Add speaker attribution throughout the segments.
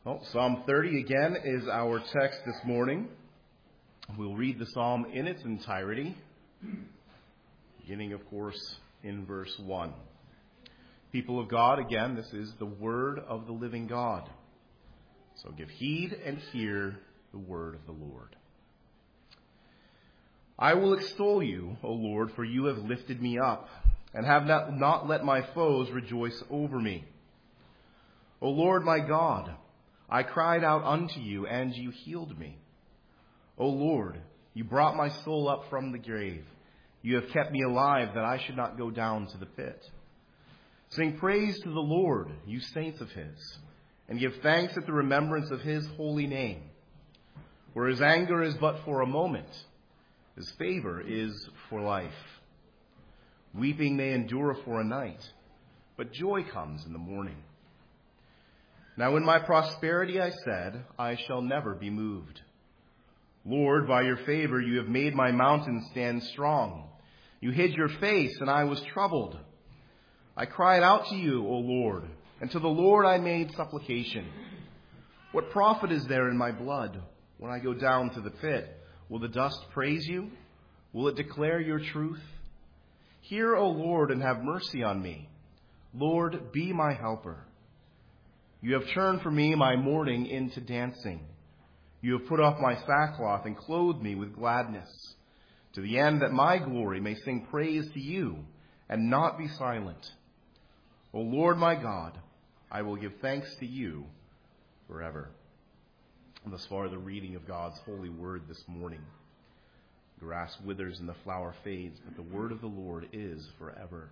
Speaker 1: Well, Psalm 30 again is our text this morning. We'll read the psalm in its entirety, beginning, of course, in verse 1. People of God, again, this is the word of the living God. So give heed and hear the word of the Lord. I will extol you, O Lord, for you have lifted me up, and have not let my foes rejoice over me. O Lord my God, I cried out unto you, and you healed me. O Lord, you brought my soul up from the grave. You have kept me alive, that I should not go down to the pit. Sing praise to the Lord, you saints of his, and give thanks at the remembrance of his holy name. For his anger is but for a moment, his favor is for life. Weeping may endure for a night, but joy comes in the morning. Now in my prosperity I said, I shall never be moved. Lord, by your favor you have made my mountain stand strong. You hid your face, and I was troubled. I cried out to you, O Lord, and to the Lord I made supplication. What profit is there in my blood when I go down to the pit? Will the dust praise you? Will it declare your truth? Hear, O Lord, and have mercy on me. Lord, be my helper. You have turned for me my mourning into dancing. You have put off my sackcloth and clothed me with gladness, to the end that my glory may sing praise to you and not be silent. O Lord my God, I will give thanks to you forever. And thus far the reading of God's holy word this morning. The grass withers and the flower fades, but the word of the Lord is forever.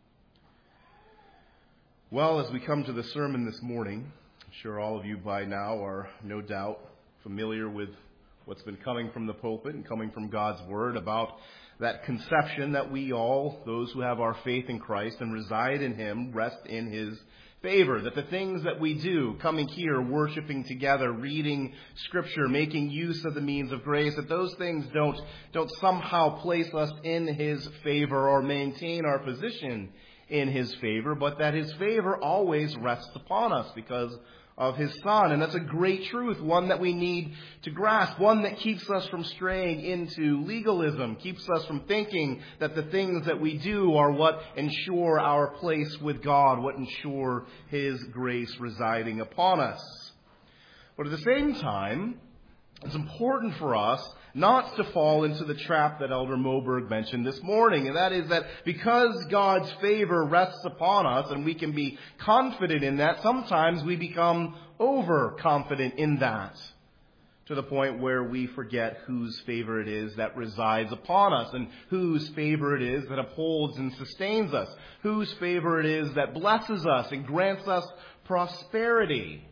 Speaker 1: Well, as we come to the sermon this morning, I'm sure all of you by now are no doubt familiar with what's been coming from the pulpit and coming from God's word about that conception that we all, those who have our faith in Christ and reside in him, rest in his favor. That the things that we do, coming here, worshiping together, reading Scripture, making use of the means of grace, that those things don't somehow place us in his favor or maintain our position in his favor, but that his favor always rests upon us because of his Son. And that's a great truth, one that we need to grasp, one that keeps us from straying into legalism, keeps us from thinking that the things that we do are what ensure our place with God, what ensure his grace residing upon us. But at the same time, it's important for us not to fall into the trap that Elder Moberg mentioned this morning. And that is that because God's favor rests upon us and we can be confident in that, sometimes we become overconfident in that to the point where we forget whose favor it is that resides upon us and whose favor it is that upholds and sustains us, whose favor it is that blesses us and grants us prosperity,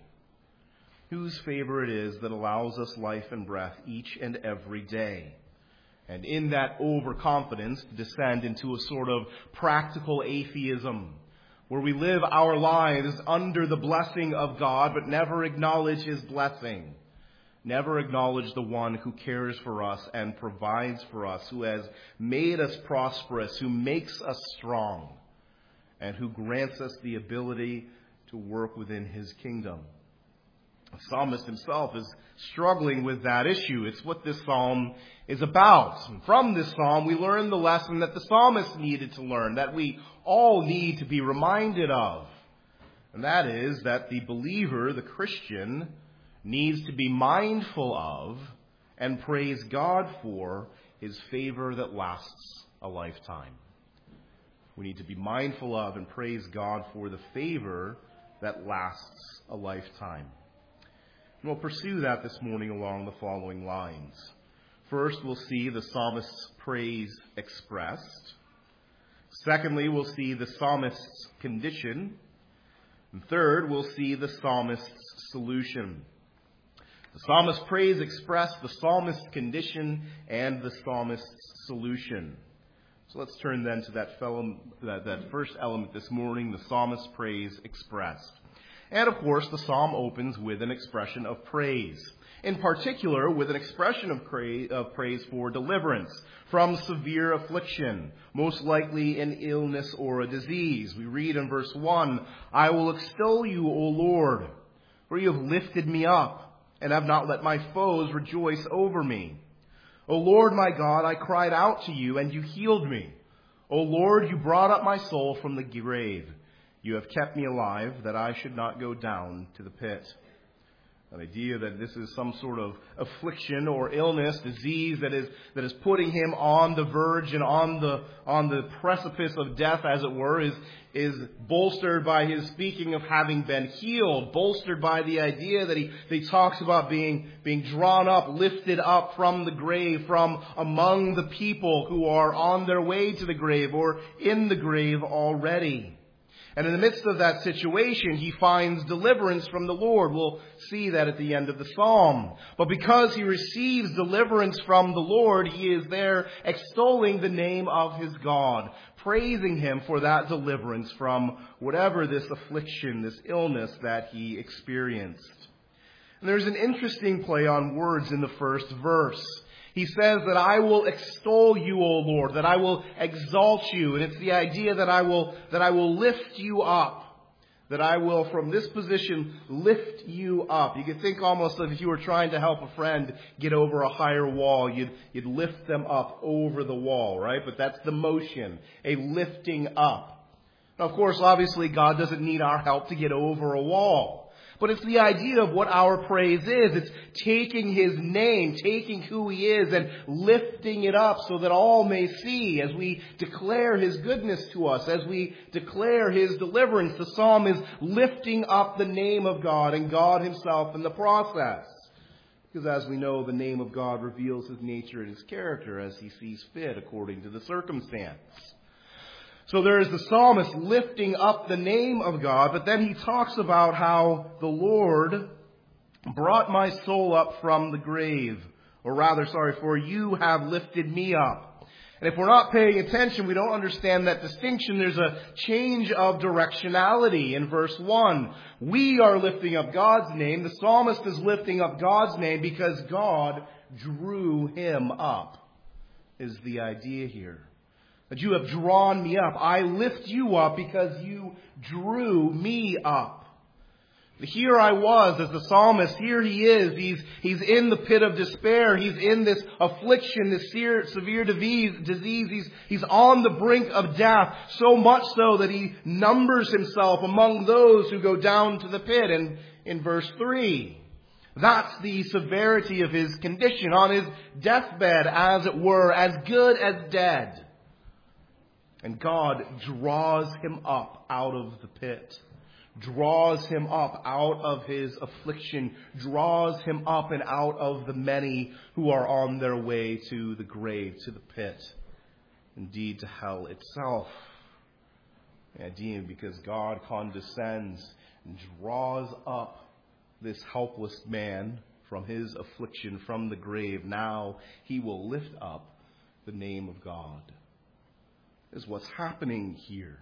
Speaker 1: whose favor it is that allows us life and breath each and every day. And in that overconfidence, descend into a sort of practical atheism, where we live our lives under the blessing of God, but never acknowledge his blessing. Never acknowledge the one who cares for us and provides for us, who has made us prosperous, who makes us strong, and who grants us the ability to work within his kingdom. The psalmist himself is struggling with that issue. It's what this psalm is about. And from this psalm, we learn the lesson that the psalmist needed to learn, that we all need to be reminded of. And that is that the believer, the Christian, needs to be mindful of and praise God for his favor that lasts a lifetime. We need to be mindful of and praise God for the favor that lasts a lifetime. And we'll pursue that this morning along the following lines. First, we'll see the psalmist's praise expressed. Secondly, we'll see the psalmist's condition. And third, we'll see the psalmist's solution. The psalmist's praise expressed, the psalmist's condition, and the psalmist's solution. So let's turn then to that first element this morning, the psalmist's praise expressed. And of course, the psalm opens with an expression of praise. In particular, with an expression of praise for deliverance from severe affliction, most likely an illness or a disease. We read in verse 1, I will extol you, O Lord, For you have lifted me up, and have not let my foes rejoice over me. O Lord my God, I cried out to you, and you healed me. O Lord, you brought up my soul from the grave. You have kept me alive, that I should not go down to the pit. An idea that this is some sort of affliction or illness, disease that is putting him on the verge and on the precipice of death, as it were, is bolstered by his speaking of having been healed, bolstered by the idea that he talks about being drawn up, lifted up from the grave, from among the people who are on their way to the grave or in the grave already. And in the midst of that situation, he finds deliverance from the Lord. We'll see that at the end of the psalm. But because he receives deliverance from the Lord, he is there extolling the name of his God, praising him for that deliverance from whatever this affliction, this illness that he experienced. And there's an interesting play on words in the first verse. He says that I will extol you, O Lord, that I will exalt you. And it's the idea that I will lift you up, that I will from this position lift you up. You could think almost of if you were trying to help a friend get over a higher wall, you'd lift them up over the wall, right? But that's the motion, a lifting up. Now, of course, obviously, God doesn't need our help to get over a wall. But it's the idea of what our praise is. It's taking his name, taking who he is, and lifting it up so that all may see as we declare his goodness to us, as we declare his deliverance. The psalm is lifting up the name of God and God himself in the process. Because as we know, the name of God reveals his nature and his character as he sees fit according to the circumstance. So there is the psalmist lifting up the name of God, but then he talks about how the Lord brought my soul up from the grave. For you have lifted me up. And if we're not paying attention, we don't understand that distinction. There's a change of directionality in verse 1. We are lifting up God's name. The psalmist is lifting up God's name because God drew him up, is the idea here. That you have drawn me up. I lift you up because you drew me up. Here I was as the psalmist. Here he is. He's in the pit of despair. He's in this affliction, this severe disease. He's on the brink of death. So much so that he numbers himself among those who go down to the pit. And in verse 3, that's the severity of his condition. On his deathbed, as it were, as good as dead. And God draws him up out of the pit, draws him up out of his affliction, draws him up and out of the many who are on their way to the grave, to the pit, indeed to hell itself. Indeed, because God condescends and draws up this helpless man from his affliction, from the grave. Now he will lift up the name of God. Is what's happening here.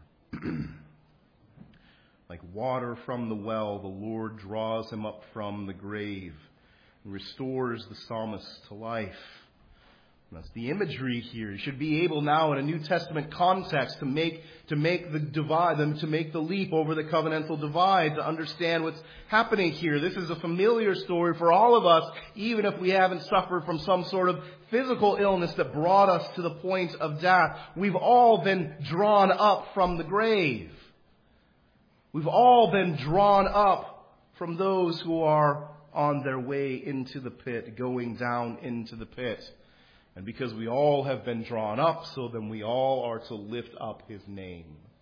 Speaker 1: Like water from the well, the Lord draws him up from the grave and restores the psalmist to life. And that's the imagery here. You should be able now in a New Testament context to make the divide, to make the leap over the covenantal divide, to understand what's happening here. This is a familiar story for all of us, even if we haven't suffered from some sort of physical illness that brought us to the point of death. We've all been drawn up from the grave. We've all been drawn up from those who are on their way into the pit, going down into the pit. And because we all have been drawn up, so then we all are to lift up his name.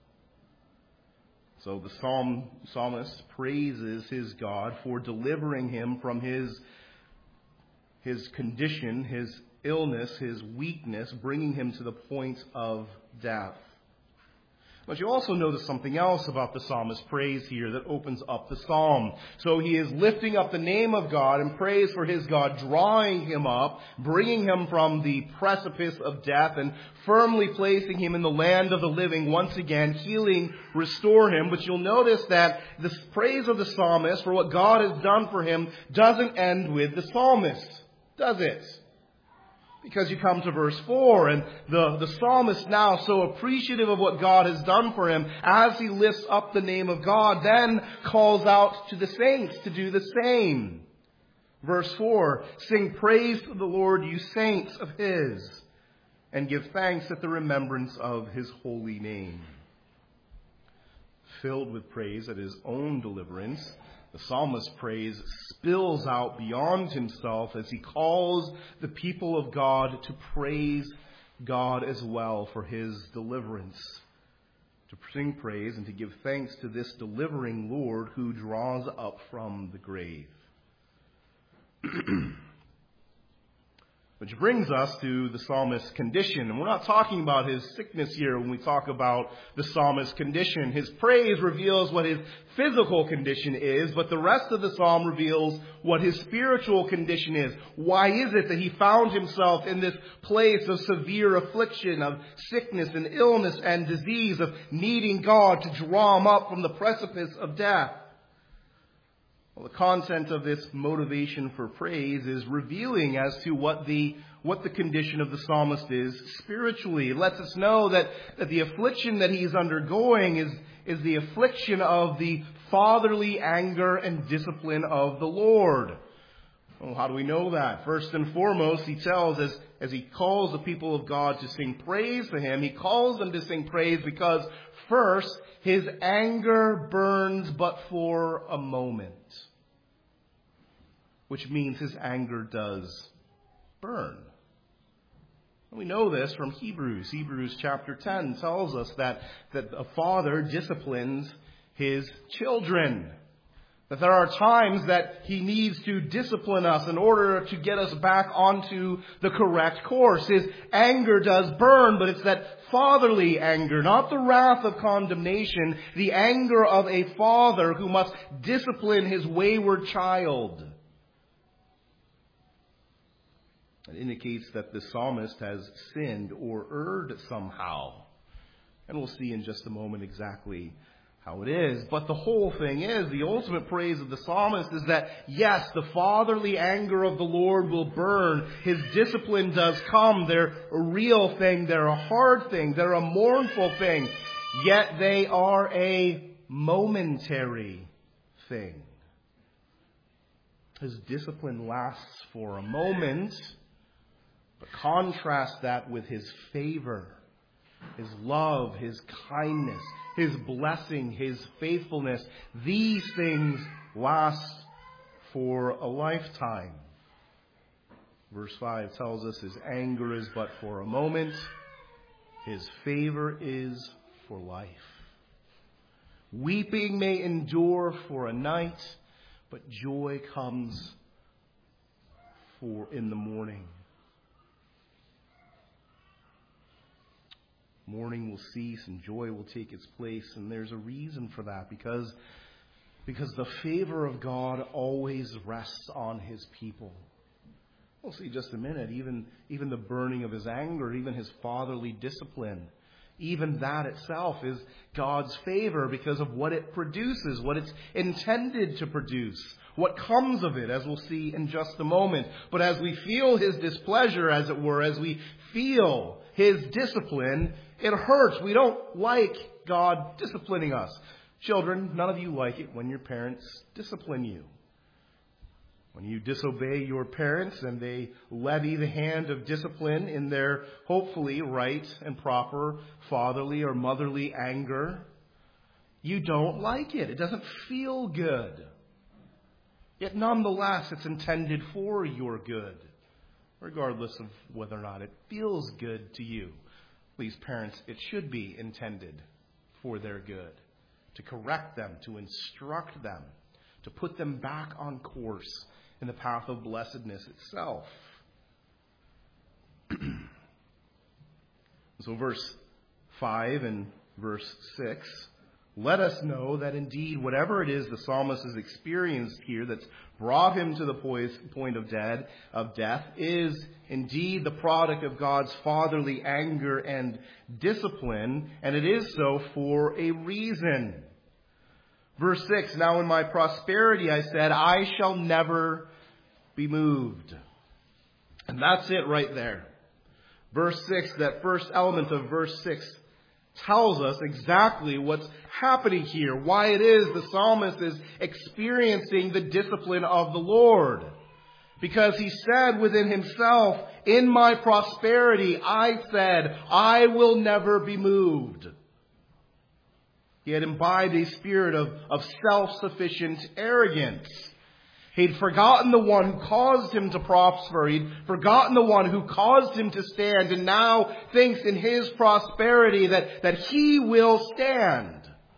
Speaker 1: So the psalmist praises his God for delivering him from his condition, his illness, his weakness, bringing him to the point of death. But you also notice something else about the psalmist's praise here that opens up the psalm. So he is lifting up the name of God and praise for his God, drawing him up, bringing him from the precipice of death and firmly placing him in the land of the living once again, healing, restore him. But you'll notice that the praise of the psalmist for what God has done for him doesn't end with the psalmist, does it? Because you come to verse 4, and the psalmist, now so appreciative of what God has done for him, as he lifts up the name of God, then calls out to the saints to do the same. Verse 4, sing praise to the Lord, you saints of his, and give thanks at the remembrance of his holy name. Filled with praise at his own deliverance, the psalmist's praise spills out beyond himself as he calls the people of God to praise God as well for his deliverance. To sing praise and to give thanks to this delivering Lord who draws up from the grave. Which brings us to the psalmist's condition. And we're not talking about his sickness here when we talk about the psalmist's condition. His praise reveals what his physical condition is, but the rest of the psalm reveals what his spiritual condition is. Why is it that he found himself in this place of severe affliction, of sickness and illness and disease, of needing God to draw him up from the precipice of death? Well, the content of this motivation for praise is revealing as to what the condition of the psalmist is spiritually. It lets us know that the affliction that he is undergoing is the affliction of the fatherly anger and discipline of the Lord. Well, how do we know that? First and foremost, he tells, as he calls the people of God to sing praise to him, he calls them to sing praise because, first, his anger burns but for a moment. Which means his anger does burn. We know this from Hebrews. Hebrews chapter 10 tells us that a father disciplines his children. That there are times that he needs to discipline us in order to get us back onto the correct course. His anger does burn, but it's that fatherly anger, not the wrath of condemnation, the anger of a father who must discipline his wayward child. It indicates that the psalmist has sinned or erred somehow. And we'll see in just a moment exactly how it is. But the whole thing is, the ultimate praise of the psalmist is that, yes, the fatherly anger of the Lord will burn. His discipline does come. They're a real thing. They're a hard thing. They're a mournful thing. Yet they are a momentary thing. His discipline lasts for a moment. But contrast that with his favor, his love, his kindness, his blessing, his faithfulness. These things last for a lifetime. Verse 5 tells us his anger is but for a moment. His favor is for life. Weeping may endure for a night, but joy comes in the morning. Mourning will cease and joy will take its place. And there's a reason for that, because the favor of God always rests on his people. We'll see just a minute. Even the burning of his anger, even his fatherly discipline, even that itself is God's favor because of what it produces, what it's intended to produce, what comes of it, as we'll see in just a moment. But as we feel his displeasure, as it were, as we feel his discipline, it hurts. We don't like God disciplining us. Children, none of you like it when your parents discipline you. When you disobey your parents and they levy the hand of discipline in their hopefully right and proper fatherly or motherly anger, you don't like it. It doesn't feel good. Yet nonetheless, it's intended for your good, regardless of whether or not it feels good to you. Please, parents, it should be intended for their good, to correct them, to instruct them, to put them back on course in the path of blessedness itself. So verse 5 and verse 6 let us know that indeed whatever it is the psalmist has experienced here that's brought him to the point of death is indeed the product of God's fatherly anger and discipline, and it is so for a reason. Verse 6, now in my prosperity I said, I shall never be moved. And that's it right there. Verse 6, that first element of verse 6, tells us exactly what's happening here, why it is the psalmist is experiencing the discipline of the Lord. Because he said within himself, in my prosperity I said, I will never be moved. He had imbibed a spirit of self-sufficient arrogance. He'd forgotten the one who caused him to prosper. He'd forgotten the one who caused him to stand, and now thinks in his prosperity that he will stand.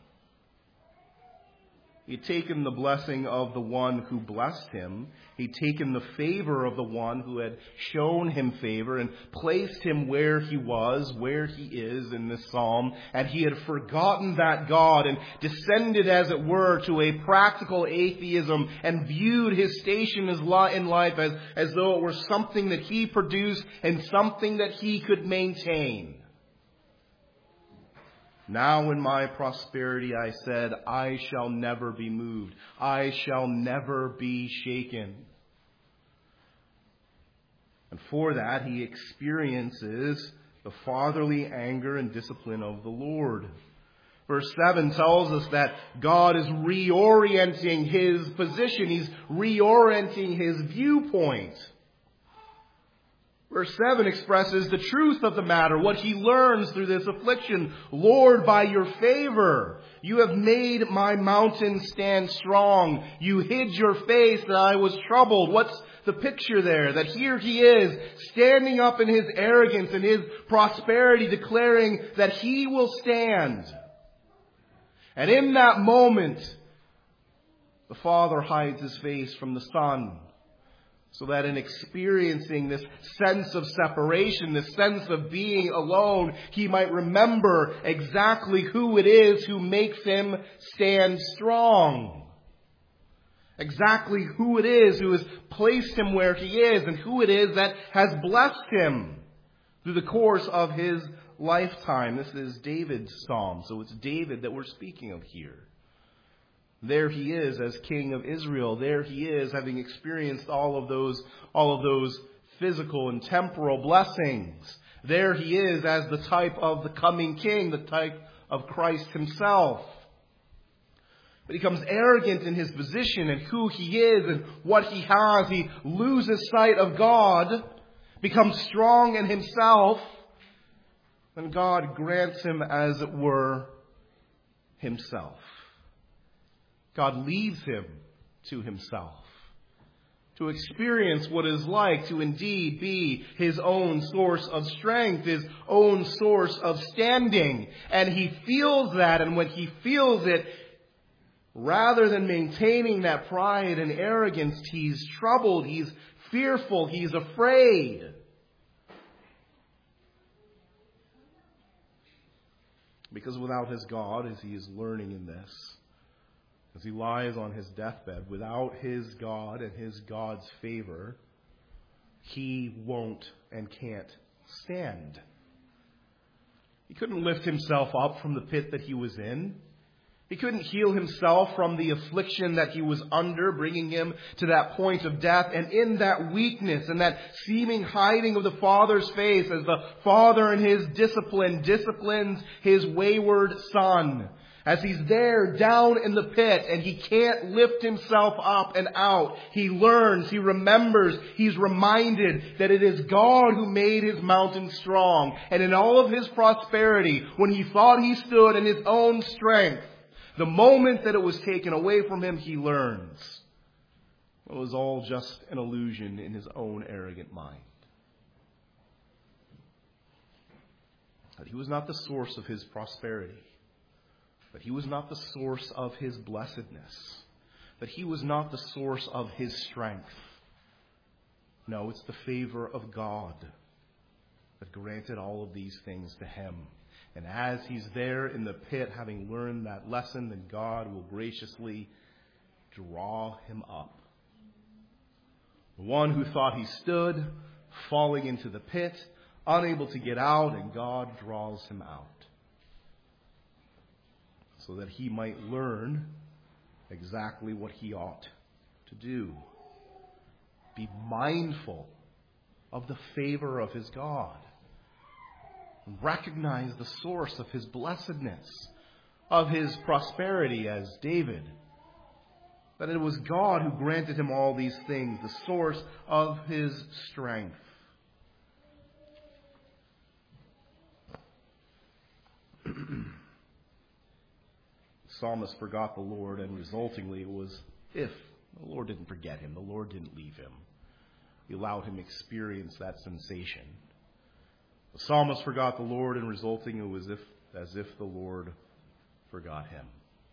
Speaker 1: He'd taken the blessing of the one who blessed him. He'd taken the favor of the one who had shown him favor and placed him where he was, where he is in this psalm. And he had forgotten that God and descended, as it were, to a practical atheism and viewed his station in life as though it were something that he produced and something that he could maintain. Now in my prosperity I said, I shall never be moved. I shall never be shaken. And for that he experiences the fatherly anger and discipline of the Lord. Verse 7 tells us that God is reorienting his position. He's reorienting his viewpoint. Verse 7 expresses the truth of the matter, what he learns through this affliction. Lord, by your favor, you have made my mountain stand strong. You hid your face that I was troubled. What's the picture there? That here he is, standing up in his arrogance and his prosperity, declaring that he will stand. And in that moment, the Father hides his face from the Son, so that in experiencing this sense of separation, this sense of being alone, he might remember exactly who it is who makes him stand strong. Exactly who it is who has placed him where he is, and who it is that has blessed him through the course of his lifetime. This is David's psalm, so it's David that we're speaking of here. There he is as king of Israel. There he is having experienced all of those physical and temporal blessings. There he is as the type of the coming king, the type of Christ himself. But he becomes arrogant in his position and who he is and what he has. He loses sight of God, becomes strong in himself, and God grants him, as it were, himself. God leads him to himself, to experience what it's like to indeed be his own source of strength, his own source of standing. And he feels that, and when he feels it, rather than maintaining that pride and arrogance, he's troubled, he's fearful, he's afraid. Because without his God, as he is learning in this, as he lies on his deathbed, without his God and his God's favor, he won't and can't stand. He couldn't lift himself up from the pit that he was in. He couldn't heal himself from the affliction that he was under, bringing him to that point of death. And in that weakness and that seeming hiding of the Father's face, as the Father in his discipline disciplines his wayward Son, as he's there down in the pit and he can't lift himself up and out, he learns, he remembers, he's reminded that it is God who made his mountain strong. And in all of his prosperity, when he thought he stood in his own strength, the moment that it was taken away from him, he learns it was all just an illusion in his own arrogant mind. That he was not the source of his prosperity. That he was not the source of his blessedness. That he was not the source of his strength. No, it's the favor of God that granted all of these things to him. And as he's there in the pit, having learned that lesson, then God will graciously draw him up. The one who thought he stood, falling into the pit, unable to get out, and God draws him out, so that he might learn exactly what he ought to do. Be mindful of the favor of his God. recognize the source of his blessedness, of his prosperity as David. That it was God who granted him all these things, the source of his strength. The psalmist forgot the Lord, and resultingly it was if the Lord didn't forget him, the Lord didn't leave him. He allowed him to experience that sensation. The psalmist forgot the Lord, and resulting it was as if the Lord forgot him.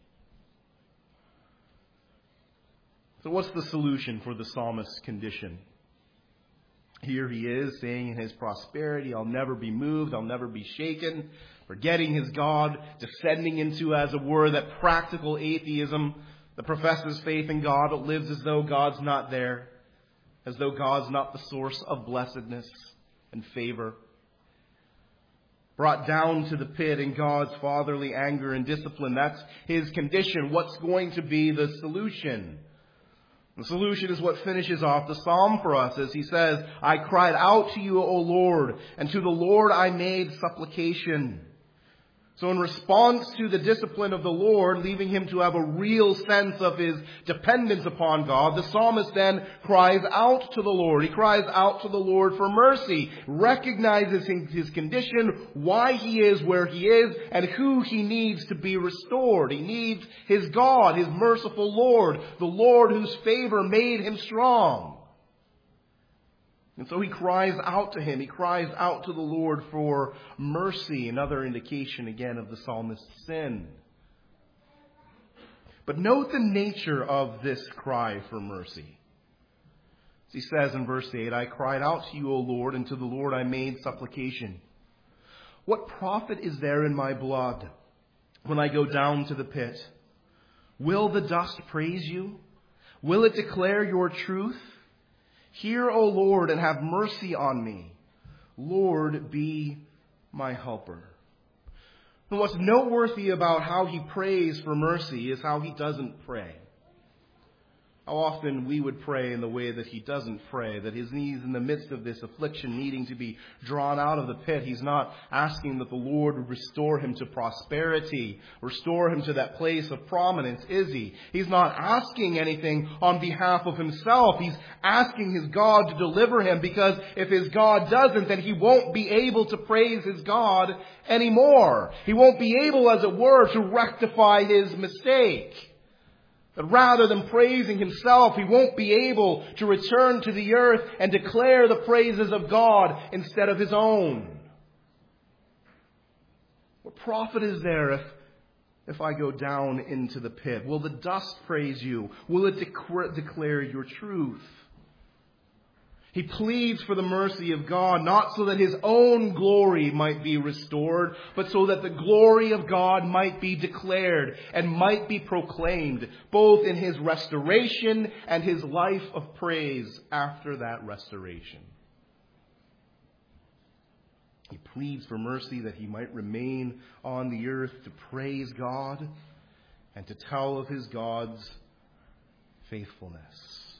Speaker 1: So what's the solution for the psalmist's condition? Here he is saying in his prosperity, I'll never be moved, I'll never be shaken, forgetting his God, descending into, as it were, that practical atheism that professes faith in God but lives as though God's not there, as though God's not the source of blessedness and favor. Brought down to the pit in God's fatherly anger and discipline. That's his condition. What's going to be the solution? The solution is what finishes off the psalm for us as he says, I cried out to you, O Lord, and to the Lord I made supplication. So in response to the discipline of the Lord, leaving him to have a real sense of his dependence upon God, the psalmist then cries out to the Lord. He cries out to the Lord for mercy, recognizes his condition, why he is where he is, and who he needs to be restored. He needs his God, his merciful Lord, the Lord whose favor made him strong. And so he cries out to him. He cries out to the Lord for mercy, another indication again of the psalmist's sin. But note the nature of this cry for mercy. As he says in verse 8, I cried out to you, O Lord, and to the Lord I made supplication. What profit is there in my blood when I go down to the pit? Will the dust praise you? Will it declare your truth? Hear, O Lord, and have mercy on me. Lord, be my helper. And what's noteworthy about how he prays for mercy is how he doesn't pray. How often we would pray in the way that he doesn't pray, that his knees in the midst of this affliction needing to be drawn out of the pit. He's not asking that the Lord would restore him to prosperity, restore him to that place of prominence, is he? He's not asking anything on behalf of himself. He's asking his God to deliver him, because if his God doesn't, then he won't be able to praise his God anymore. He won't be able, as it were, to rectify his mistake. That rather than praising himself, he won't be able to return to the earth and declare the praises of God instead of his own. What profit is there if I go down into the pit? Will the dust praise you? Will it declare your truth? He pleads for the mercy of God, not so that his own glory might be restored, but so that the glory of God might be declared and might be proclaimed, both in his restoration and his life of praise after that restoration. He pleads for mercy that he might remain on the earth to praise God and to tell of his God's faithfulness.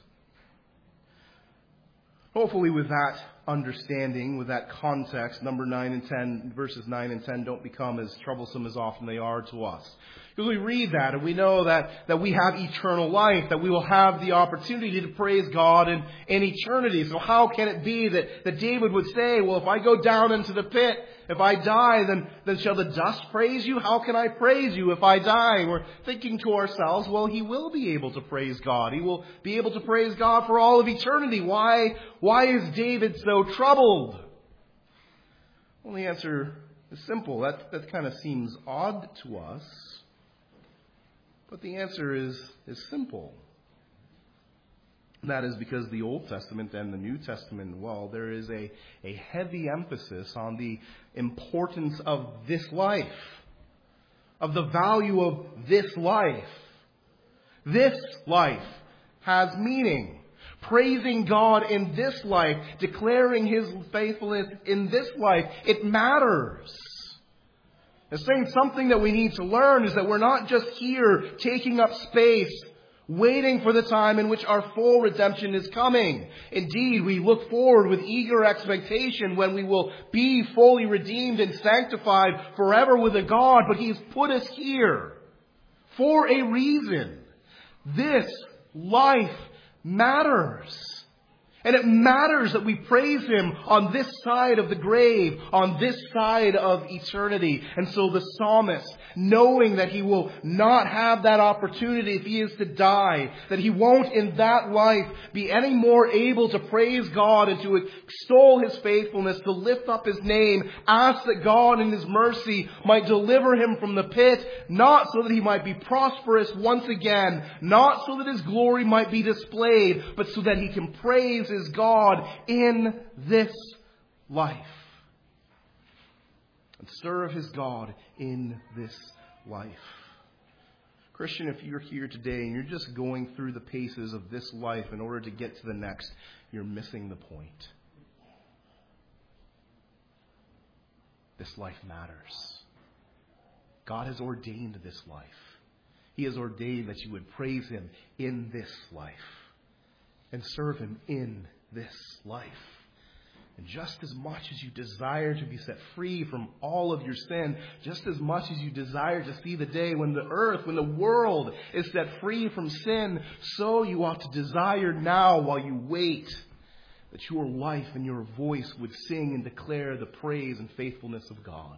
Speaker 1: Hopefully with that understanding, with that context, verses 9 and 10 don't become as troublesome as often they are to us. Because we read that and we know that we have eternal life, that we will have the opportunity to praise God in eternity. So how can it be that David would say, well, if I go down into the pit, if I die, then shall the dust praise you? How can I praise you if I die? We're thinking to ourselves, well, he will be able to praise God. He will be able to praise God for all of eternity. Why is David so troubled? Well, the answer is simple. That kind of seems odd to us. But the answer is simple. And that is because the Old Testament and the New Testament, well, there is a heavy emphasis on the importance of this life, of the value of this life. This life has meaning. Praising God in this life, declaring his faithfulness in this life, it matters. It's saying something that we need to learn is that we're not just here taking up space waiting for the time in which our full redemption is coming. Indeed, we look forward with eager expectation when we will be fully redeemed and sanctified forever with a God, but He has put us here for a reason. This life matters. And it matters that we praise Him on this side of the grave, on this side of eternity. And so the psalmist, knowing that he will not have that opportunity if he is to die, that he won't in that life be any more able to praise God and to extol His faithfulness, to lift up His name, asks that God in His mercy might deliver him from the pit, not so that he might be prosperous once again, not so that His glory might be displayed, but so that he can praise His God in this life. And serve His God in this life. Christian, if you're here today and you're just going through the paces of this life in order to get to the next, you're missing the point. This life matters. God has ordained this life. He has ordained that you would praise Him in this life and serve Him in this life. And just as much as you desire to be set free from all of your sin, just as much as you desire to see the day when the earth, when the world is set free from sin, so you ought to desire now while you wait that your life and your voice would sing and declare the praise and faithfulness of God.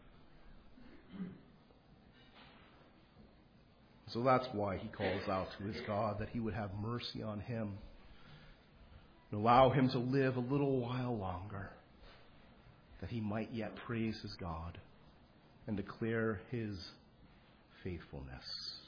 Speaker 1: So that's why he calls out to his God that He would have mercy on him and allow him to live a little while longer, that he might yet praise his God and declare His faithfulness.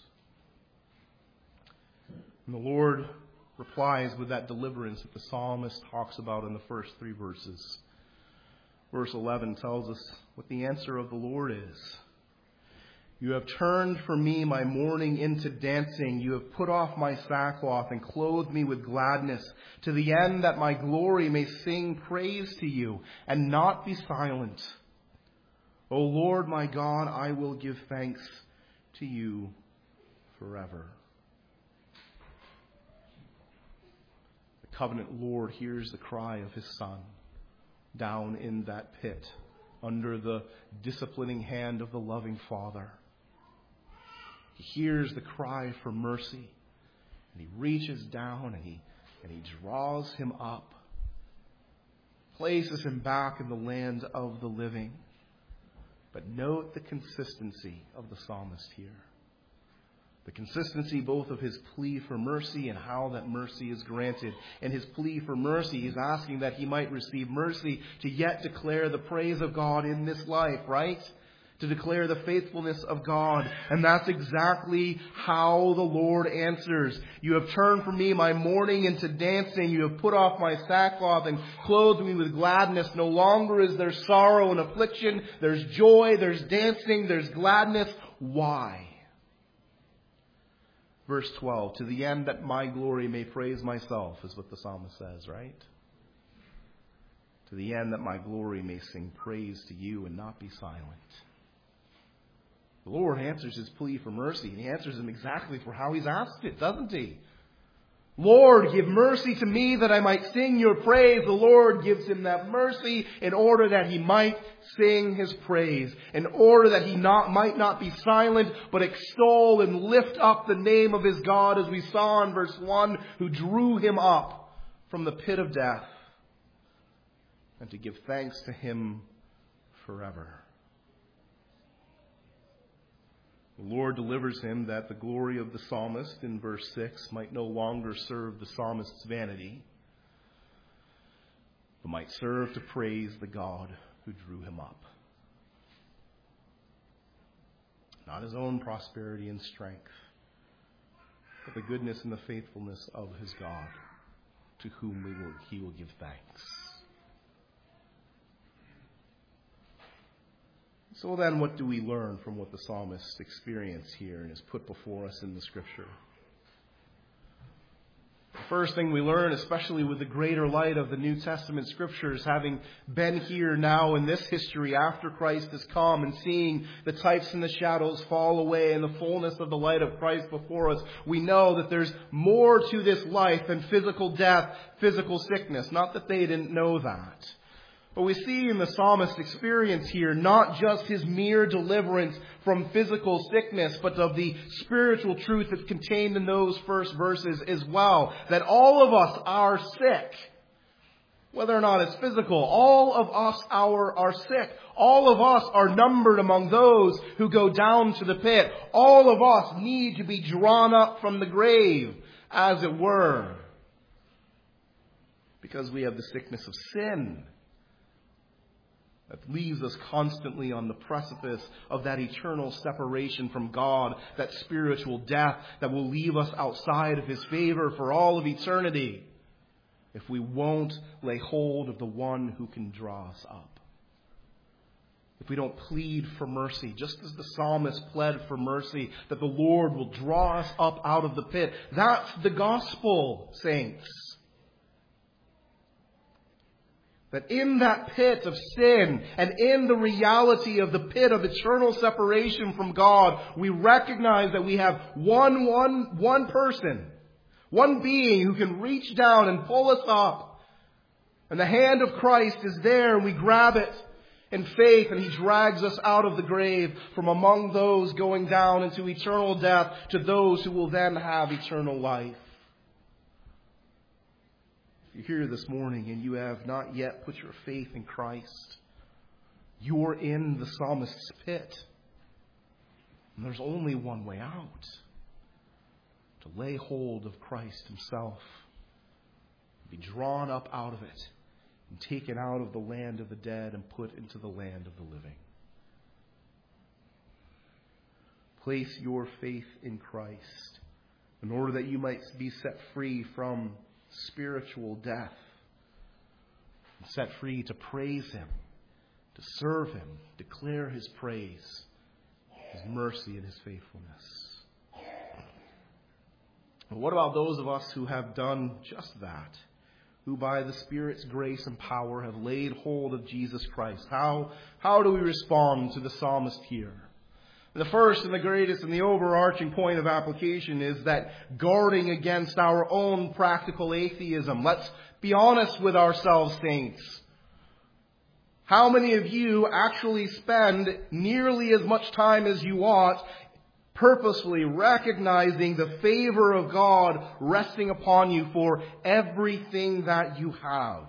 Speaker 1: And the Lord replies with that deliverance that the psalmist talks about in the first 3 verses. Verse 11 tells us what the answer of the Lord is. You have turned for me my mourning into dancing. You have put off my sackcloth and clothed me with gladness, to the end that my glory may sing praise to You and not be silent. O Lord my God, I will give thanks to You forever. The covenant Lord hears the cry of His Son down in that pit under the disciplining hand of the loving Father. He hears the cry for mercy, and He reaches down and he draws him up, places him back in the land of the living. But note the consistency of the psalmist here. The consistency both of his plea for mercy and how that mercy is granted. In his plea for mercy, he's asking that he might receive mercy to yet declare the praise of God in this life, right? To declare the faithfulness of God. And that's exactly how the Lord answers. You have turned from me my mourning into dancing. You have put off my sackcloth and clothed me with gladness. No longer is there sorrow and affliction. There's joy, there's dancing, there's gladness. Why? Verse 12, to the end that my glory may praise myself, is what the psalmist says, right? To the end that my glory may sing praise to You and not be silent. The Lord answers his plea for mercy, and He answers him exactly for how he's asked it, doesn't He? Lord, give mercy to me that I might sing Your praise. The Lord gives him that mercy in order that he might sing His praise, in order that he might not be silent, but extol and lift up the name of his God, as we saw in verse 1, who drew him up from the pit of death, and to give thanks to Him forever. The Lord delivers him that the glory of the psalmist in verse 6 might no longer serve the psalmist's vanity, but might serve to praise the God who drew him up. Not his own prosperity and strength, but the goodness and the faithfulness of his God, to whom he will give thanks. So then, what do we learn from what the psalmist experienced here and is put before us in the Scripture? First thing we learn, especially with the greater light of the New Testament Scriptures, having been here now in this history after Christ has come and seeing the types and the shadows fall away and the fullness of the light of Christ before us, we know that there's more to this life than physical death, physical sickness. Not that they didn't know that. But we see in the psalmist's experience here not just his mere deliverance from physical sickness, but of the spiritual truth that's contained in those first verses as well. That all of us are sick. Whether or not it's physical, all of us are sick. All of us are numbered among those who go down to the pit. All of us need to be drawn up from the grave, as it were. Because we have the sickness of sin that leaves us constantly on the precipice of that eternal separation from God, that spiritual death that will leave us outside of His favor for all of eternity if we won't lay hold of the one who can draw us up. If we don't plead for mercy, just as the psalmist pled for mercy, that the Lord will draw us up out of the pit. That's the gospel, saints. That in that pit of sin and in the reality of the pit of eternal separation from God, we recognize that we have one person, one being who can reach down and pull us up. And the hand of Christ is there and we grab it in faith and He drags us out of the grave from among those going down into eternal death to those who will then have eternal life. You're here this morning and you have not yet put your faith in Christ, you're in the psalmist's pit. And there's only one way out. To lay hold of Christ Himself. Be drawn up out of it and taken out of the land of the dead and put into the land of the living. Place your faith in Christ in order that you might be set free from spiritual death, and set free to praise Him, to serve Him, declare His praise, His mercy and His faithfulness. But what about those of us who have done just that, who by the Spirit's grace and power have laid hold of Jesus Christ? How do we respond to the psalmist here? The first and the greatest and the overarching point of application is that guarding against our own practical atheism. Let's be honest with ourselves, saints. How many of you actually spend nearly as much time as you ought purposely recognizing the favor of God resting upon you for everything that you have?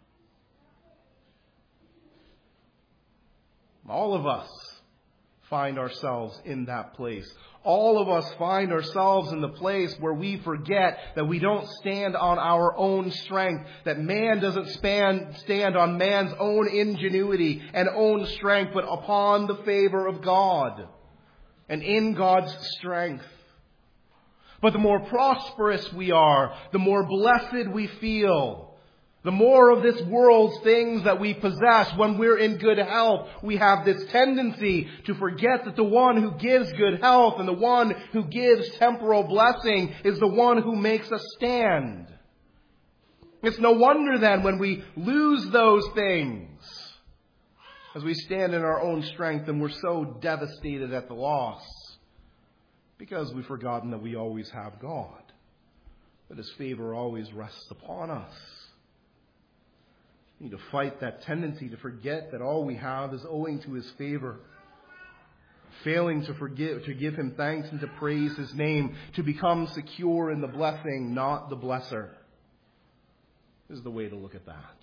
Speaker 1: All of us find ourselves in that place. All of us find ourselves in the place where we forget that we don't stand on our own strength, that man doesn't stand on man's own ingenuity and own strength, but upon the favor of God and in God's strength. But the more prosperous we are, the more blessed we feel. The more of this world's things that we possess, when we're in good health, we have this tendency to forget that the one who gives good health and the one who gives temporal blessing is the one who makes us stand. It's no wonder then when we lose those things, as we stand in our own strength and we're so devastated at the loss, because we've forgotten that we always have God, that His favor always rests upon us. We need to fight that tendency to forget that all we have is owing to His favor. Failing to give Him thanks and to praise His name, to become secure in the blessing, not the blesser, is the way to look at that.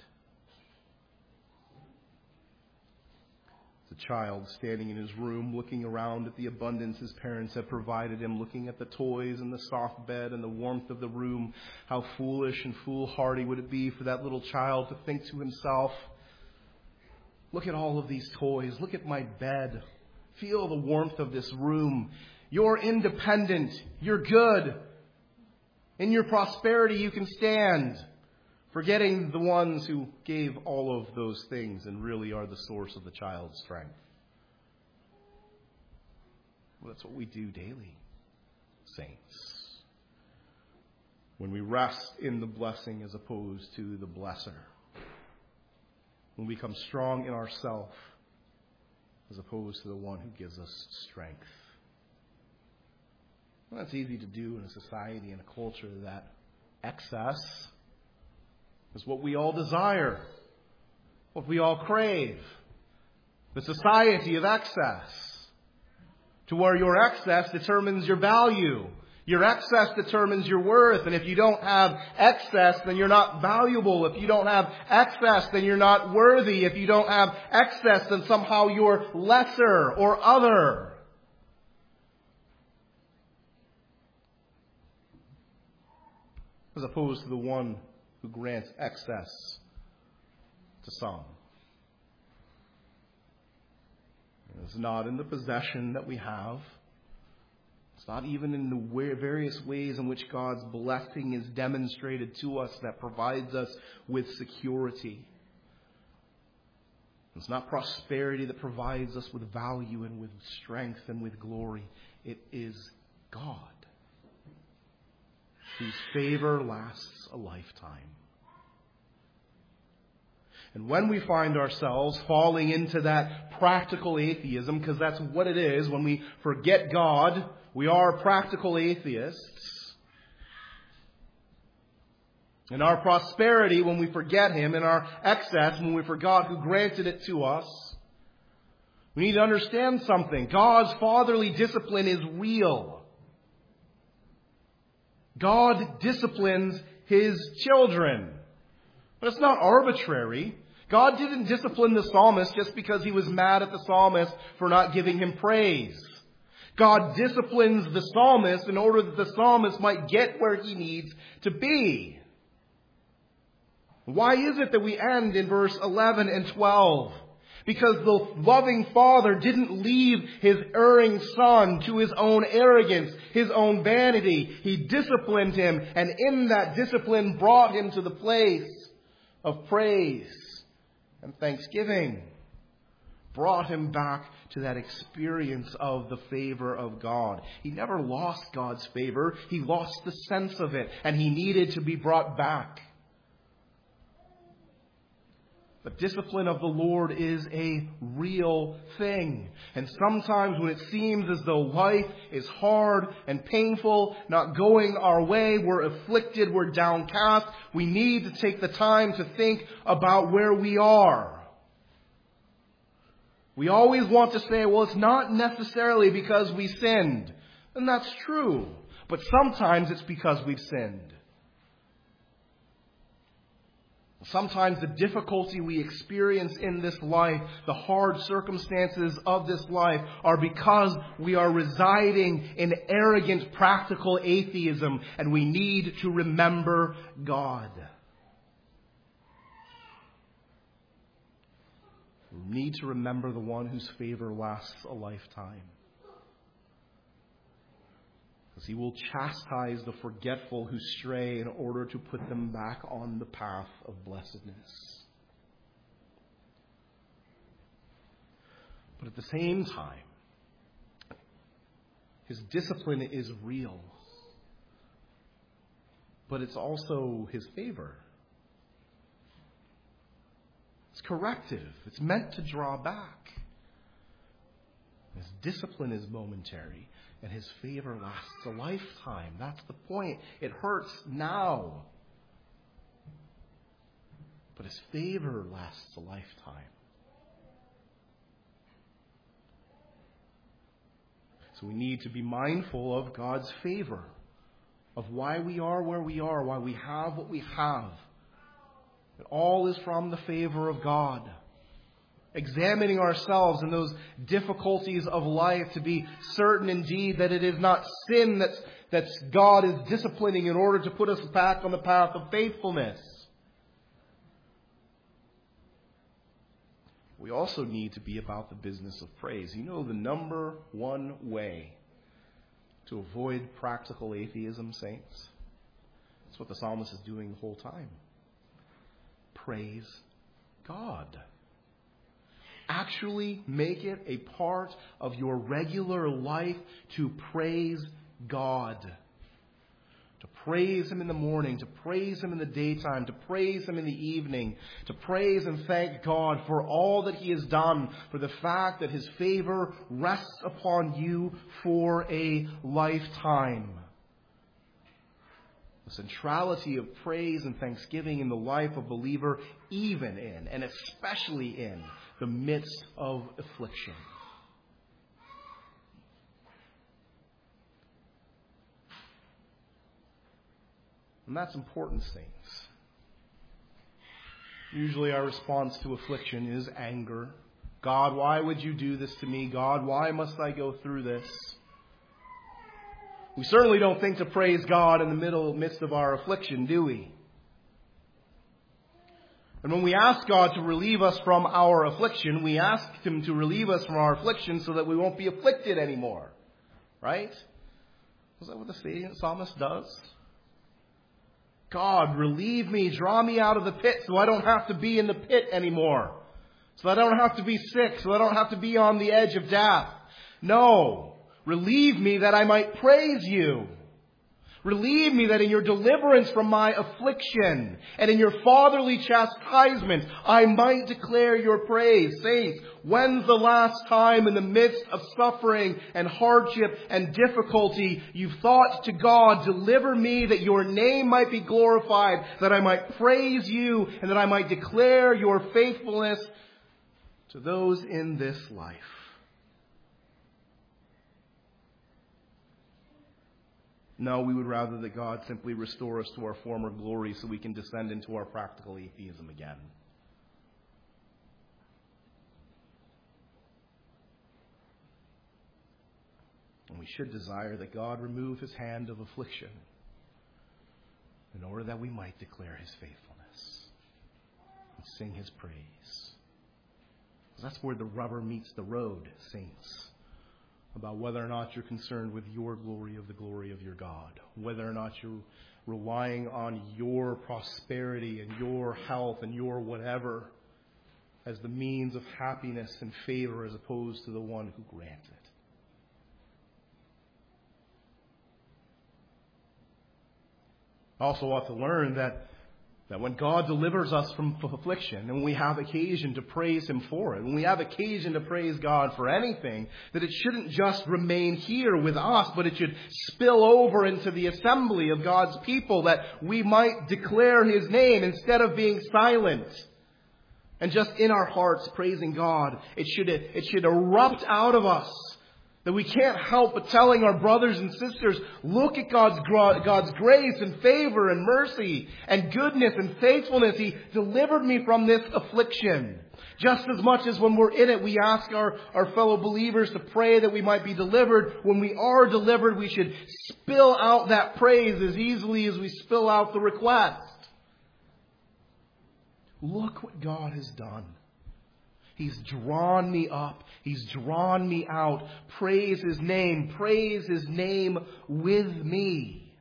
Speaker 1: The child standing in his room, looking around at the abundance his parents have provided him, looking at the toys and the soft bed and the warmth of the room. How foolish and foolhardy would it be for that little child to think to himself, look at all of these toys, look at my bed, feel the warmth of this room. You're independent, you're good. In your prosperity you can stand. Forgetting the ones who gave all of those things and really are the source of the child's strength. Well, that's what we do daily, saints. When we rest in the blessing as opposed to the blesser. When we become strong in ourselves as opposed to the one who gives us strength. Well, that's easy to do in a society and a culture that excess is what we all desire, what we all crave. The society of excess, to where your excess determines your value. Your excess determines your worth. And if you don't have excess, then you're not valuable. If you don't have excess, then you're not worthy. If you don't have excess, then somehow you're lesser or other. As opposed to the one who grants excess to some. It's not in the possession that we have. It's not even in the various ways in which God's blessing is demonstrated to us that provides us with security. It's not prosperity that provides us with value and with strength and with glory. It is God, whose favor lasts a lifetime. And when we find ourselves falling into that practical atheism, because that's what it is, when we forget God, we are practical atheists. In our prosperity, when we forget Him, in our excess, when we forgot who granted it to us, we need to understand something. God's fatherly discipline is real. God disciplines His children. But it's not arbitrary. God didn't discipline the psalmist just because He was mad at the psalmist for not giving him praise. God disciplines the psalmist in order that the psalmist might get where he needs to be. Why is it that we end in verse 11 and 12? Because the loving Father didn't leave His erring Son to his own arrogance, his own vanity. He disciplined him, and in that discipline brought him to the place of praise and thanksgiving. Brought him back to that experience of the favor of God. He never lost God's favor. He lost the sense of it, and he needed to be brought back. The discipline of the Lord is a real thing. And sometimes when it seems as though life is hard and painful, not going our way, we're afflicted, we're downcast, we need to take the time to think about where we are. We always want to say, well, it's not necessarily because we sinned. And that's true. But sometimes it's because we've sinned. Sometimes the difficulty we experience in this life, the hard circumstances of this life, are because we are residing in arrogant practical atheism, and we need to remember God. We need to remember the one whose favor lasts a lifetime. Because He will chastise the forgetful who stray in order to put them back on the path of blessedness. But at the same time, His discipline is real. But it's also His favor. It's corrective. It's meant to draw back. His discipline is momentary, and His favor lasts a lifetime. That's the point. It hurts now, but His favor lasts a lifetime. So we need to be mindful of God's favor, of why we are where we are, why we have what we have. It all is from the favor of God. Examining ourselves in those difficulties of life to be certain indeed that it is not sin that God is disciplining in order to put us back on the path of faithfulness. We also need to be about the business of praise. You know the number one way to avoid practical atheism, saints? That's what the psalmist is doing the whole time. Praise God. Actually make it a part of your regular life to praise God. To praise Him in the morning, to praise Him in the daytime, to praise Him in the evening, to praise and thank God for all that He has done, for the fact that His favor rests upon you for a lifetime. The centrality of praise and thanksgiving in the life of a believer, even in and especially in the midst of affliction. And that's important, saints. Usually our response to affliction is anger. God, why would you do this to me? God, why must I go through this? We certainly don't think to praise God in the midst of our affliction, do we? And when we ask God to relieve us from our affliction, we ask Him to relieve us from our affliction so that we won't be afflicted anymore. Right? Is that what the psalmist does? God, relieve me, draw me out of the pit so I don't have to be in the pit anymore. So I don't have to be sick, so I don't have to be on the edge of death. No, relieve me that I might praise you. Relieve me that in your deliverance from my affliction and in your fatherly chastisement, I might declare your praise. Saints, when's the last time in the midst of suffering and hardship and difficulty you've thought to God, deliver me that your name might be glorified, that I might praise you and that I might declare your faithfulness to those in this life? No, we would rather that God simply restore us to our former glory so we can descend into our practical atheism again. And we should desire that God remove His hand of affliction in order that we might declare His faithfulness and sing His praise. That's where the rubber meets the road, saints. About whether or not you're concerned with your glory of the glory of your God. Whether or not you're relying on your prosperity and your health and your whatever as the means of happiness and favor as opposed to the one who grants it. Also ought to learn that when God delivers us from affliction and we have occasion to praise Him for it, when we have occasion to praise God for anything, that it shouldn't just remain here with us, but it should spill over into the assembly of God's people, that we might declare His name instead of being silent and just in our hearts praising God. It should erupt out of us. That we can't help but telling our brothers and sisters, look at God's grace and favor and mercy and goodness and faithfulness. He delivered me from this affliction. Just as much as when we're in it, we ask our fellow believers to pray that we might be delivered. When we are delivered, we should spill out that praise as easily as we spill out the request. Look what God has done. He's drawn me up. He's drawn me out. Praise His name. Praise His name with me.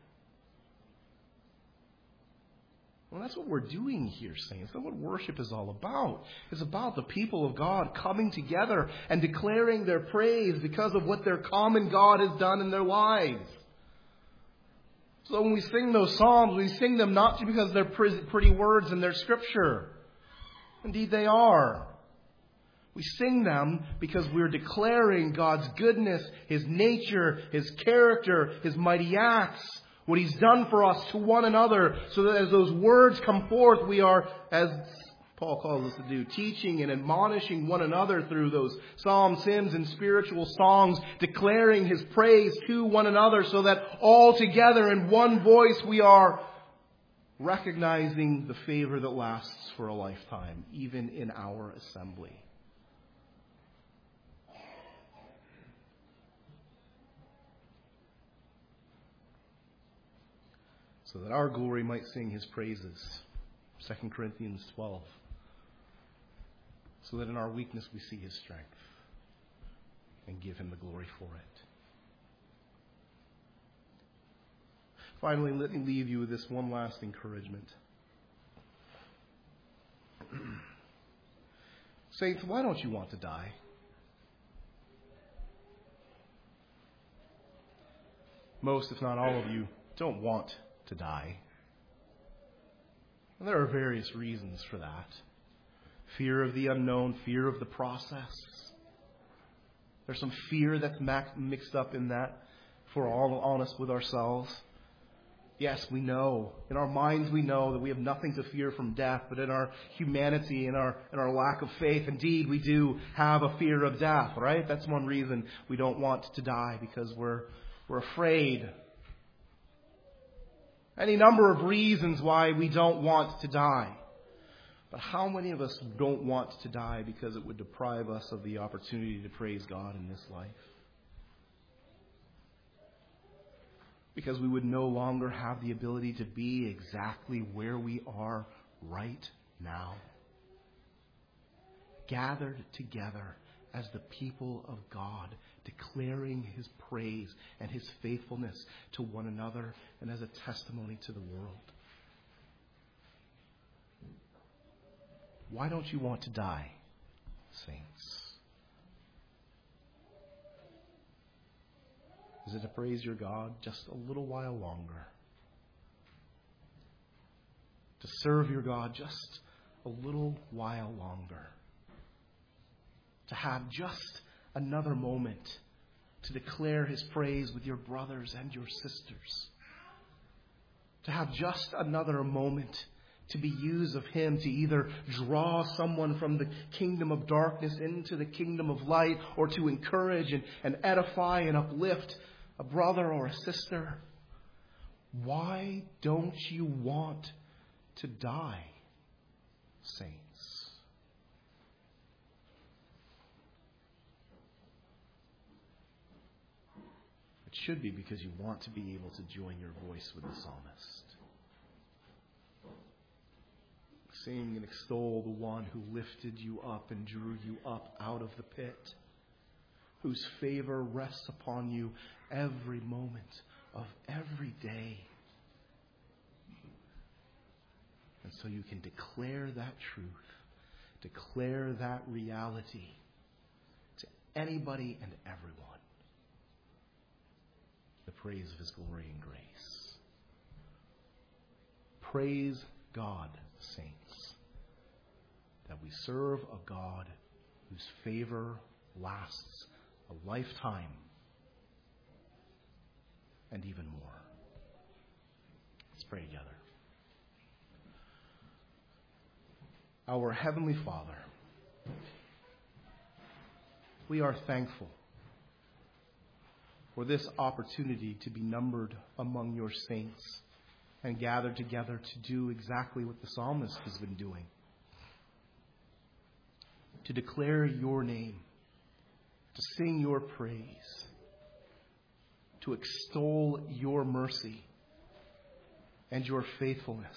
Speaker 1: Well, that's what we're doing here, saints. That's what worship is all about. It's about the people of God coming together and declaring their praise because of what their common God has done in their lives. So when we sing those psalms, we sing them not because they're pretty words in their scripture. Indeed, they are. We sing them because we're declaring God's goodness, His nature, His character, His mighty acts, what He's done for us to one another, so that as those words come forth, we are, as Paul calls us to do, teaching and admonishing one another through those psalms, hymns, and spiritual songs, declaring His praise to one another, so that all together in one voice we are recognizing the favor that lasts for a lifetime, even in our assembly. So that our glory might sing His praises. 2 Corinthians 12. So that in our weakness we see His strength and give Him the glory for it. Finally, let me leave you with this one last encouragement. Saints, why don't you want to die? Most, if not all of you, don't want to die. And there are various reasons for that. Fear of the unknown, fear of the process. There's some fear that's mixed up in that, if we're all honest with ourselves. Yes, we know. In our minds we know that we have nothing to fear from death, but in our humanity, in our lack of faith, indeed we do have a fear of death, right? That's one reason we don't want to die, because we're afraid. Any number of reasons why we don't want to die. But how many of us don't want to die because it would deprive us of the opportunity to praise God in this life? Because we would no longer have the ability to be exactly where we are right now. Gathered together as the people of God, declaring His praise and His faithfulness to one another and as a testimony to the world. Why don't you want to die, saints? Is it to praise your God just a little while longer? To serve your God just a little while longer? To have just another moment to declare His praise with your brothers and your sisters? To have just another moment to be used of Him to either draw someone from the kingdom of darkness into the kingdom of light, or to encourage and edify and uplift a brother or a sister? Why don't you want to die, saints? It should be because you want to be able to join your voice with the psalmist. Sing and extol the one who lifted you up and drew you up out of the pit, whose favor rests upon you every moment of every day. And so you can declare that truth, declare that reality to anybody and everyone. The praise of His glory and grace. Praise God, saints, that we serve a God whose favor lasts a lifetime and even more. Let's pray together. Our Heavenly Father, we are thankful for this opportunity to be numbered among your saints and gathered together to do exactly what the psalmist has been doing. To declare your name, to sing your praise, to extol your mercy and your faithfulness.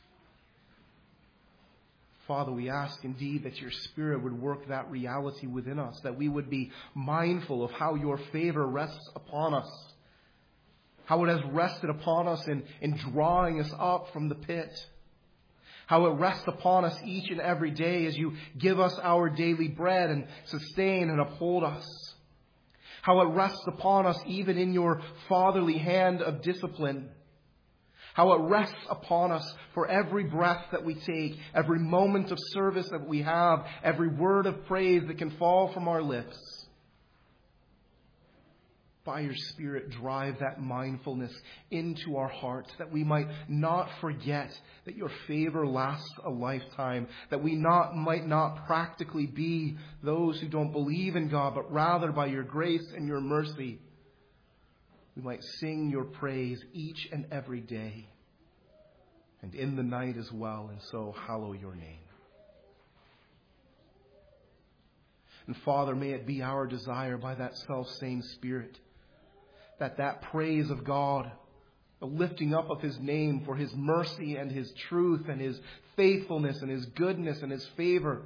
Speaker 1: Father, we ask indeed that your Spirit would work that reality within us, that we would be mindful of how your favor rests upon us, how it has rested upon us in drawing us up from the pit, how it rests upon us each and every day as you give us our daily bread and sustain and uphold us, how it rests upon us even in your fatherly hand of discipline, how it rests upon us for every breath that we take, every moment of service that we have, every word of praise that can fall from our lips. By your Spirit, drive that mindfulness into our hearts, that we might not forget that your favor lasts a lifetime, that we might not practically be those who don't believe in God, but rather by your grace and your mercy, we might sing your praise each and every day, and in the night as well, and so hallow your name. And Father, may it be our desire by that self-same Spirit that praise of God, the lifting up of His name for His mercy and His truth and His faithfulness and His goodness and His favor,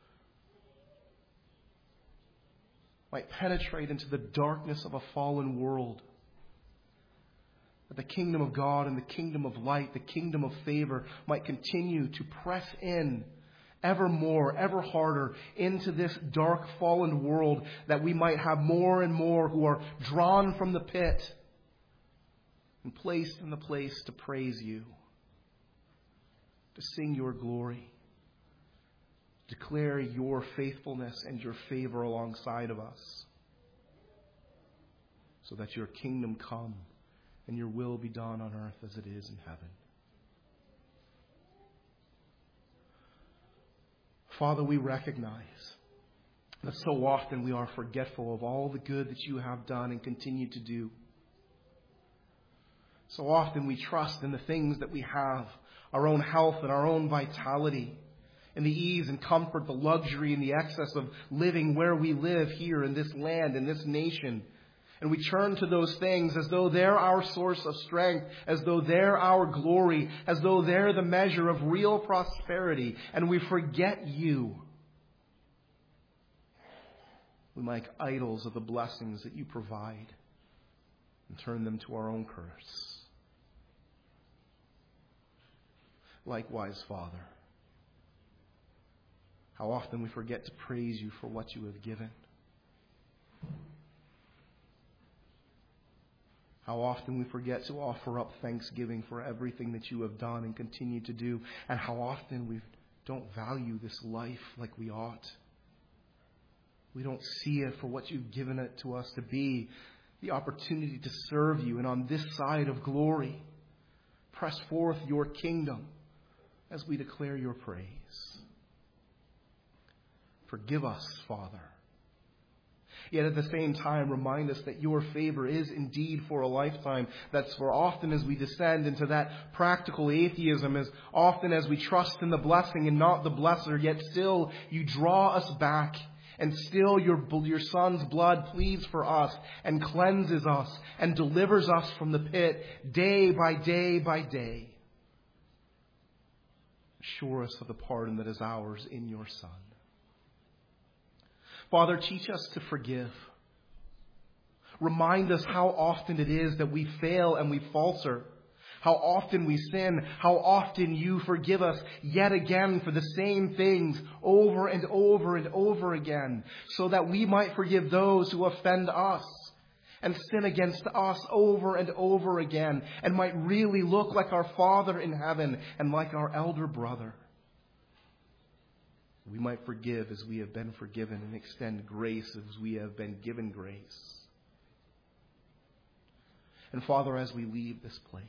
Speaker 1: might penetrate into the darkness of a fallen world. That the kingdom of God and the kingdom of light, the kingdom of favor, might continue to press in ever more, ever harder into this dark, fallen world, that we might have more and more who are drawn from the pit and placed in the place to praise you, to sing your glory, declare your faithfulness and your favor alongside of us, so that your kingdom come and your will be done on earth as it is in heaven. Father, we recognize that so often we are forgetful of all the good that you have done and continue to do. So often we trust in the things that we have, our own health and our own vitality, in the ease and comfort, the luxury and the excess of living where we live here in this land, in this nation. And we turn to those things as though they're our source of strength, as though they're our glory, as though they're the measure of real prosperity. And we forget you. We make idols of the blessings that you provide and turn them to our own curse. Likewise, Father, how often we forget to praise you for what you have given. How often we forget to offer up thanksgiving for everything that you have done and continue to do. And how often we don't value this life like we ought. We don't see it for what you've given it to us to be, the opportunity to serve you. And on this side of glory, press forth your kingdom as we declare your praise. Forgive us, Father. Yet at the same time, remind us that your favor is indeed for a lifetime. That's for often as we descend into that practical atheism, as often as we trust in the blessing and not the blesser, yet still you draw us back. And still your Son's blood pleads for us and cleanses us and delivers us from the pit day by day by day. Assure us of the pardon that is ours in your Son. Father, teach us to forgive. Remind us how often it is that we fail and we falter. How often we sin. How often you forgive us yet again for the same things over and over and over again. So that we might forgive those who offend us and sin against us over and over again. And might really look like our Father in heaven and like our elder brother. We might forgive as we have been forgiven and extend grace as we have been given grace. And Father, as we leave this place,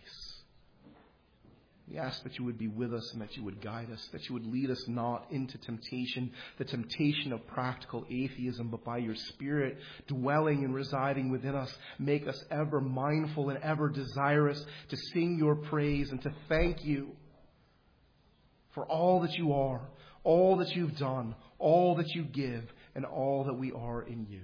Speaker 1: we ask that you would be with us and that you would guide us, that you would lead us not into temptation, the temptation of practical atheism, but by your Spirit dwelling and residing within us, make us ever mindful and ever desirous to sing your praise and to thank you for all that you are, all that you've done, all that you give, and all that we are in you.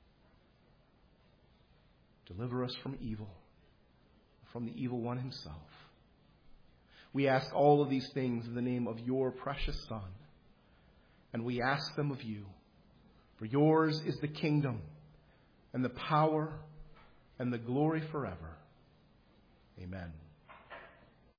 Speaker 1: Deliver us from evil, from the evil one himself. We ask all of these things in the name of your precious Son, and we ask them of you. For yours is the kingdom, and the power, and the glory forever. Amen.